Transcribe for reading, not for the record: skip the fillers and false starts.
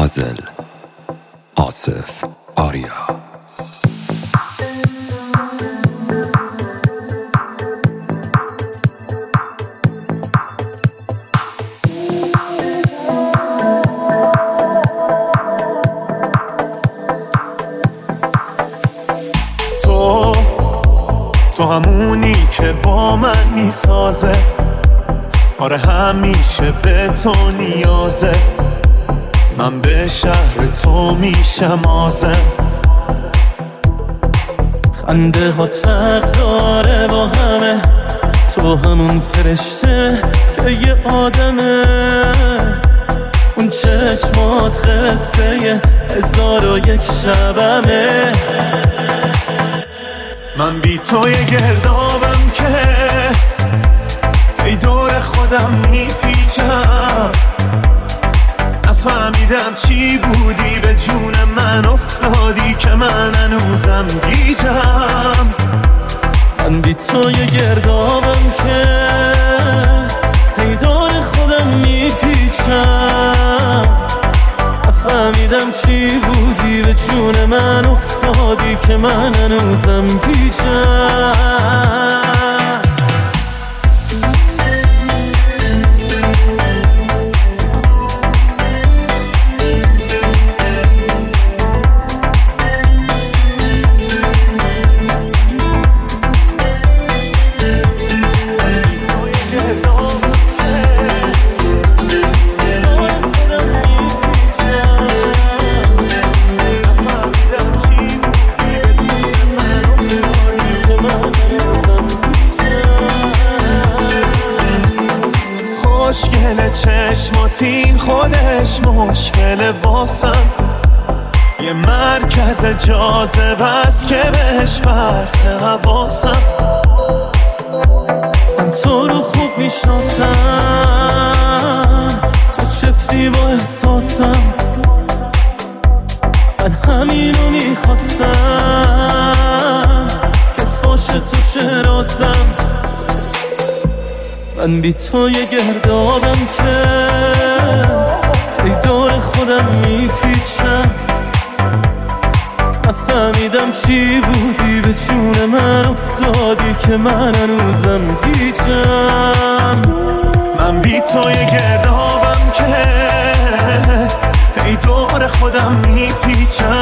غزل آصف آریا. تو همونی که با من میسازه، آره همیشه به تو نیازه. من به شهر تو میشم آزم. خنده هات فرق داره با همه، تو همون فرشته که یه آدمه. اون چشمات قصه 1001 شبمه. من بی تو یه گردابم که ای دور خودم میپیچم. نفهمیدم چی بودی به جون من افتادی که من هنوزم گیجم. من بی تو یه گردابم که ای دور خودم میپیچم. نفهمیدم چی بودی به جون من افتادی که من هنوزم گیجم. مشکل چشماتین خودش مشکل واسم. یه مرکز جاذبه است که بهش پرت حواسم. من تو رو خوب میشناسم، تو چفتی با احساسم. من همینو میخواستم که فاش تو چه رازم. من بی تو یه گردابم که ای دور خودم میپیچم. نفهمیدم چی بودی به جون من افتادی که من هنوزم گیجم. من بی تو یه گردابم که ای دور خودم میپیچم.